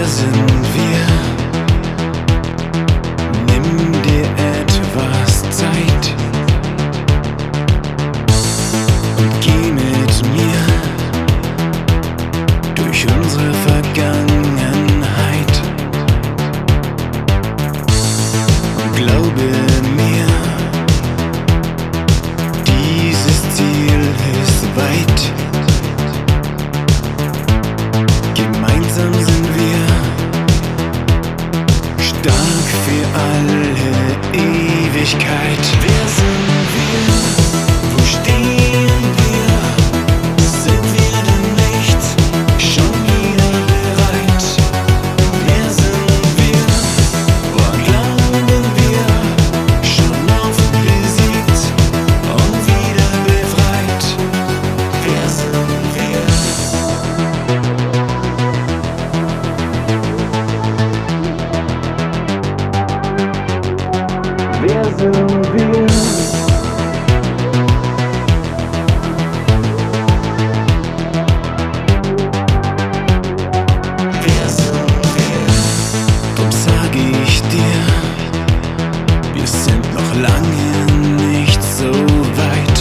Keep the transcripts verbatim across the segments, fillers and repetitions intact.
Wer sind wir? Nimm dir etwas Zeit und geh mit mir durch unsere Vergangenheit und glaube mir, dieses Ziel ist weit. Gemeinsam sind wir stark für alle Ewigkeit. Wer sind wir? Wo stehen wir? Sind wir denn nicht schon wieder bereit? Wer sind wir? Woran glauben wir? Schon oft besiegt und wieder befreit. Wer sind wir? Wer sind wir? Wer sind wir? Drum sag ich dir, wir sind noch lange nicht so weit.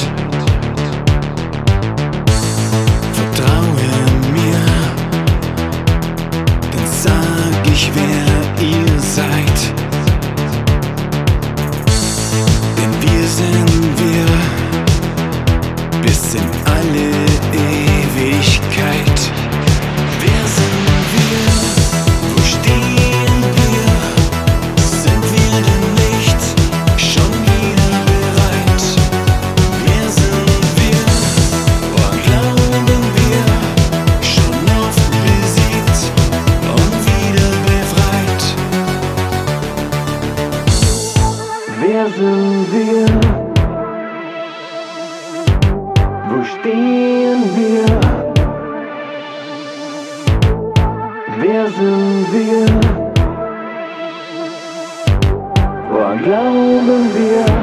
Vertraue mir, dann sag ich, wer ihr seid. Wir sind wir bis in alle Ewigkeit. Wer sind wir? Wo stehen wir? Sind wir denn nicht schon wieder bereit? Wer sind wir? Woran glauben wir? Schon oft besiegt und wieder befreit. Wer sind wir? Wo stehen wir? Wer sind wir? Woran glauben wir?